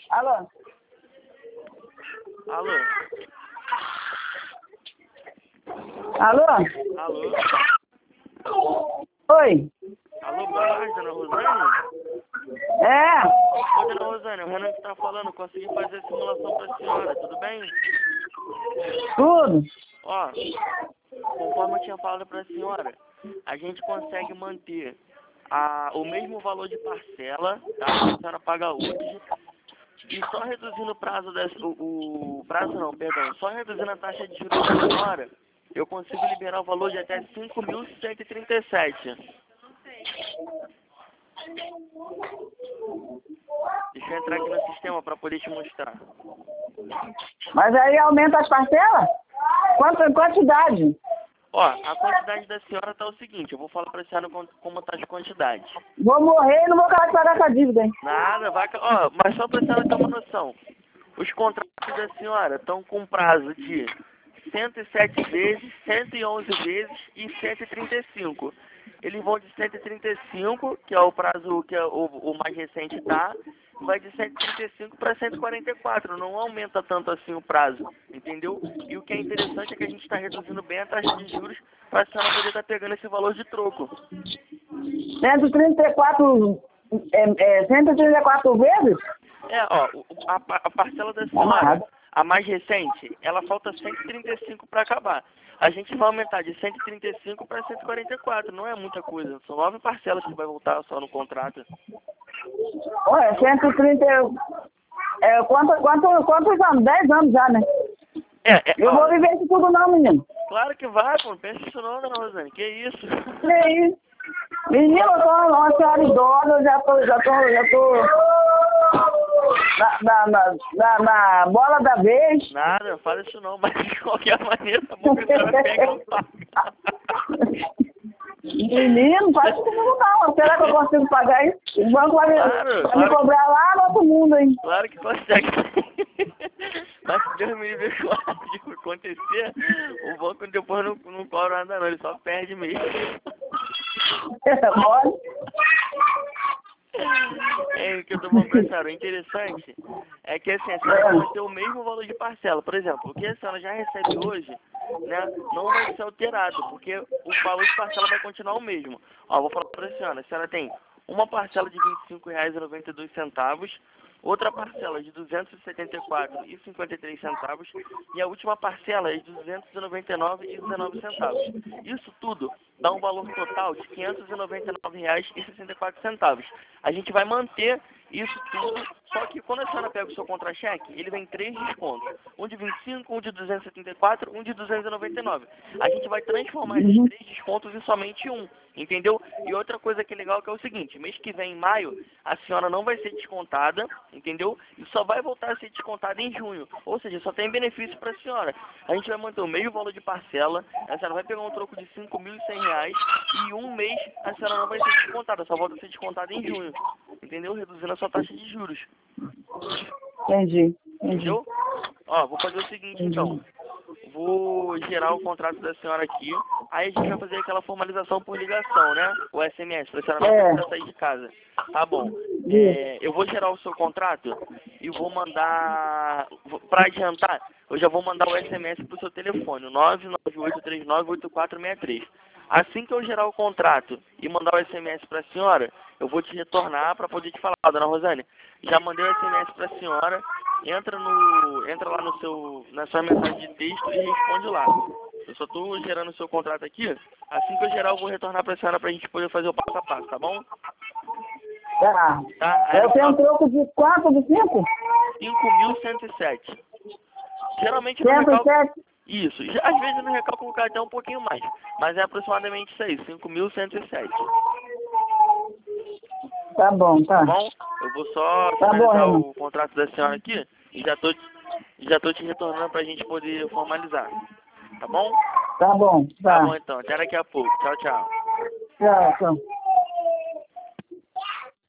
Alô? Alô? Alô? Alô? Oi? Alô, boa tarde, dona Rosane? É? Ô, dona Rosane, o Renan que tá falando, consegui fazer a simulação pra senhora, tudo bem? Tudo? Ó, conforme eu tinha falado pra senhora, a gente consegue manter o mesmo valor de parcela, tá? Que a senhora paga hoje, e só reduzindo o prazo o prazo não, perdão, só reduzindo a taxa de juros da senhora, eu consigo liberar o valor de até 5.137. Deixa eu entrar aqui no sistema para poder te mostrar. Mas aí aumenta as parcelas? Quantidade? Ó, a quantidade da senhora tá o seguinte, eu vou falar pra senhora como tá as quantidades. Vou morrer e não vou acabar de pagar essa dívida, hein? Nada, ó, mas só pra senhora ter uma noção. Os contratos da senhora estão com prazo de 107 vezes, 111 vezes e 135. Eles vão de 135, que é o prazo que é o mais recente tá, vai de 135 para 144. Não aumenta tanto assim o prazo, entendeu? E o que é interessante é que a gente está reduzindo bem a taxa de juros para a senhora poder estar pegando esse valor de troco. 134, 134 vezes? É, ó, a parcela da senhora, a mais recente, ela falta 135 para acabar. A gente vai aumentar de 135 para 144, não é muita coisa. São 9 parcelas que vai voltar só no contrato. Ué, 130... quantos anos? 10 anos já, né? Eu Ó, vou viver isso tudo não, menino. claro que vai, pô. Não pensa isso não, dona Rosane. Que isso? Que isso? Menino, eu sou uma senhora idosa, eu já tô na bola da vez. Nada, não fala isso não, mas de qualquer maneira, tá bom que a senhora pega e não paga. Menino, faz isso comigo não. Será que eu consigo pagar isso? O banco vai me cobrar lá no outro mundo, hein? Claro que consegue. Mas se Deus me livre de acontecer, o banco depois não cobra nada não, ele só perde mesmo. Pode? É, o que eu tô falando pra senhora, o interessante é que assim, a senhora vai ter o mesmo valor de parcela. Por exemplo, o que a senhora já recebe hoje, né, não vai ser alterado, porque o valor de parcela vai continuar o mesmo. Ó, vou falar pra senhora, a senhora tem uma parcela de R$ 25,92, outra parcela de R$ 274,53 e a última parcela é de R$ 299,19. Isso tudo dá um valor total de R$ 599,64. A gente vai manter isso tudo, só que quando a senhora pega o seu contra-cheque, ele vem 3 descontos. Um de 25, um de 274, um de 299. A gente vai transformar esses 3 descontos em somente um, entendeu? E outra coisa que é legal que é o seguinte, mês que vem, em maio, a senhora não vai ser descontada, entendeu? E só vai voltar a ser descontada em junho. Ou seja, só tem benefício para a senhora. A gente vai manter o mesmo valor de parcela, a senhora vai pegar um troco de R$ 5.100 e um mês a senhora não vai ser descontada, só volta a ser descontada em junho. Entendeu? Reduzindo a sua taxa de juros. Entendi. Entendeu? Ó, vou fazer o seguinte então. Vou gerar o contrato da senhora aqui. Aí a gente vai fazer aquela formalização por ligação, né? O SMS, pra senhora não precisar sair de casa. Tá bom. Eu vou gerar o seu contrato e vou mandar. Pra adiantar, eu já vou mandar o SMS pro seu telefone, o 998398463. Assim que eu gerar o contrato e mandar o SMS para a senhora, eu vou te retornar para poder te falar, dona Rosane, já mandei o SMS para a senhora, entra lá na sua mensagem de texto e responde lá. Eu só estou gerando o seu contrato aqui, assim que eu gerar eu vou retornar para a senhora para a gente poder fazer o passo a passo, tá bom? Tá. Tá? Eu tenho um troco de quanto? De 5? 5.107. Geralmente no recalque... Isso. Às vezes no recálculo cai até um pouquinho mais. Mas é aproximadamente isso aí, 5.107. Tá bom, tá. Tá bom? Eu vou só finalizar o contrato da senhora aqui e já tô te retornando pra gente poder formalizar. Tá bom? Tá bom, tá. Tá bom então. Até daqui a pouco. Tchau, tchau. Tchau, tchau.